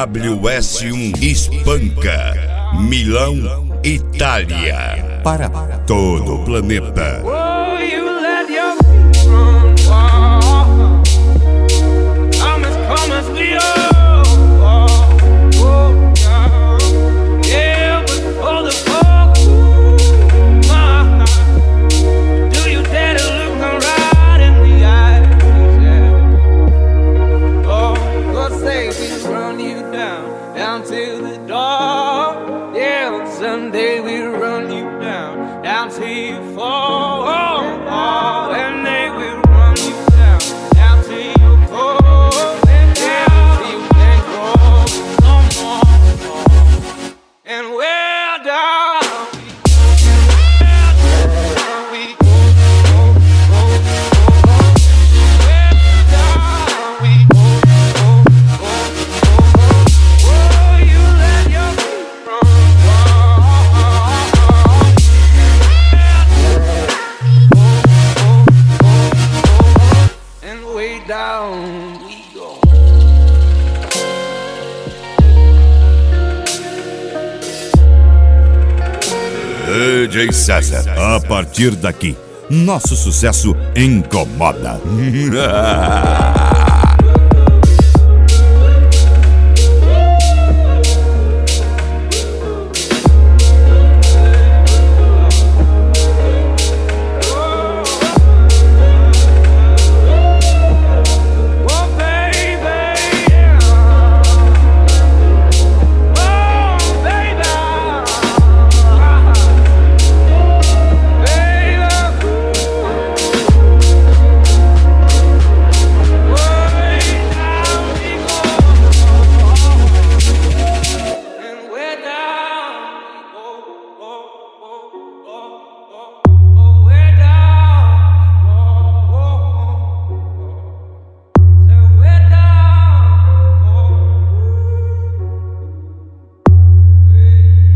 BMWS1 espanca Milão, Itália, para todo o planeta. Down to the door, yeah. Someday we run you down till you fall. And they will run you down till you fall. Yeah, till you can't grow no more. And we're down. Down we go. DJ César, a partir daqui, nosso sucesso incomoda.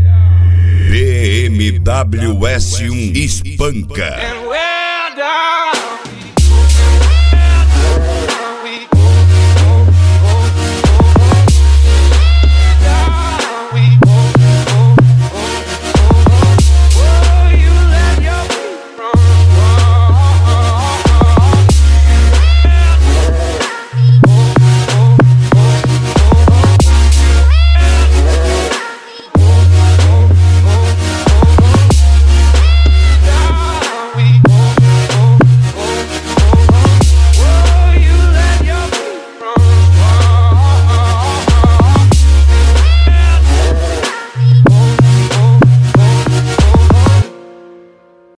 BMWS1 espanca. And we're down.